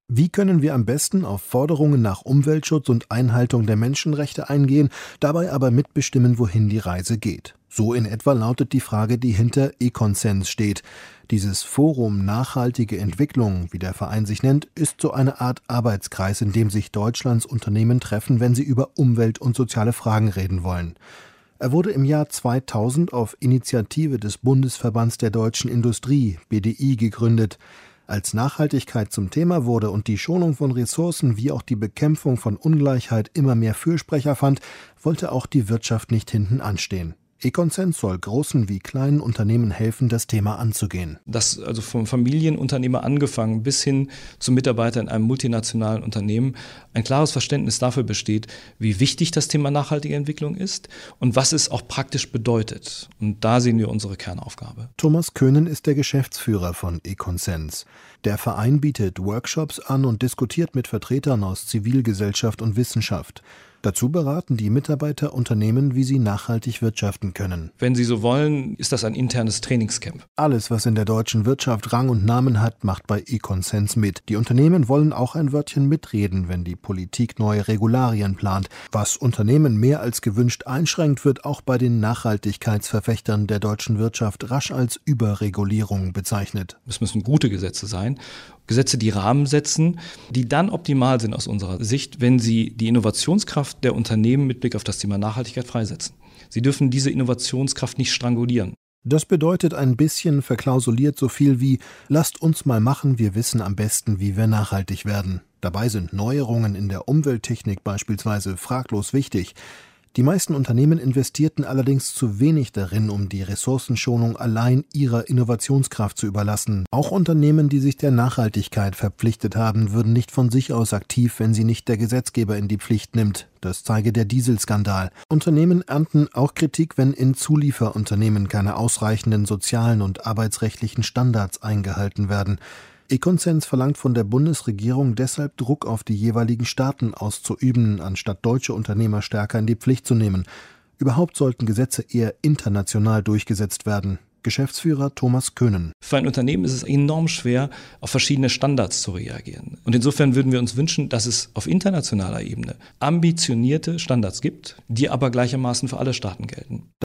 Wie können wir am besten auf Forderungen nach Umweltschutz und Einhaltung der Menschenrechte eingehen, dabei aber mitbestimmen, wohin die Reise geht? So in etwa lautet die Frage, die hinter E-Consens steht. Dieses Forum Nachhaltige Entwicklung, wie der Verein sich nennt, ist so eine Art Arbeitskreis, in dem sich Deutschlands Unternehmen treffen, wenn sie über Umwelt- und soziale Fragen reden wollen. Er wurde im Jahr 2000 auf Initiative des Bundesverbands der deutschen Industrie, BDI, gegründet. Als Nachhaltigkeit zum Thema wurde und die Schonung von Ressourcen wie auch die Bekämpfung von Ungleichheit immer mehr Fürsprecher fand, wollte auch die Wirtschaft nicht hinten anstehen. E-Consens soll großen wie kleinen Unternehmen helfen, das Thema anzugehen. Dass also vom Familienunternehmer angefangen bis hin zum Mitarbeiter in einem multinationalen Unternehmen ein klares Verständnis dafür besteht, wie wichtig das Thema nachhaltige Entwicklung ist und was es auch praktisch bedeutet. Und da sehen wir unsere Kernaufgabe. Thomas Köhnen ist der Geschäftsführer von E-Consens. Der Verein bietet Workshops an und diskutiert mit Vertretern aus Zivilgesellschaft und Wissenschaft. Dazu beraten die Mitarbeiter Unternehmen, wie sie nachhaltig wirtschaften können. Wenn Sie so wollen, ist das ein internes Trainingscamp. Alles, was in der deutschen Wirtschaft Rang und Namen hat, macht bei E-Consens mit. Die Unternehmen wollen auch ein Wörtchen mitreden, wenn die Politik neue Regularien plant. Was Unternehmen mehr als gewünscht einschränkt, wird auch bei den Nachhaltigkeitsverfechtern der deutschen Wirtschaft rasch als Überregulierung bezeichnet. Es müssen gute Gesetze sein. Gesetze, die Rahmen setzen, die dann optimal sind aus unserer Sicht, wenn sie die Innovationskraft der Unternehmen mit Blick auf das Thema Nachhaltigkeit freisetzen. Sie dürfen diese Innovationskraft nicht strangulieren. Das bedeutet ein bisschen verklausuliert so viel wie: Lasst uns mal machen, wir wissen am besten, wie wir nachhaltig werden. Dabei sind Neuerungen in der Umwelttechnik beispielsweise fraglos wichtig. Die meisten Unternehmen investierten allerdings zu wenig darin, um die Ressourcenschonung allein ihrer Innovationskraft zu überlassen. Auch Unternehmen, die sich der Nachhaltigkeit verpflichtet haben, würden nicht von sich aus aktiv, wenn sie nicht der Gesetzgeber in die Pflicht nimmt. Das zeige der Dieselskandal. Unternehmen ernten auch Kritik, wenn in Zulieferunternehmen keine ausreichenden sozialen und arbeitsrechtlichen Standards eingehalten werden. E-Consens verlangt von der Bundesregierung deshalb, Druck auf die jeweiligen Staaten auszuüben, anstatt deutsche Unternehmer stärker in die Pflicht zu nehmen. Überhaupt sollten Gesetze eher international durchgesetzt werden. Geschäftsführer Thomas Köhnen. Für ein Unternehmen ist es enorm schwer, auf verschiedene Standards zu reagieren. Und insofern würden wir uns wünschen, dass es auf internationaler Ebene ambitionierte Standards gibt, die aber gleichermaßen für alle Staaten gelten.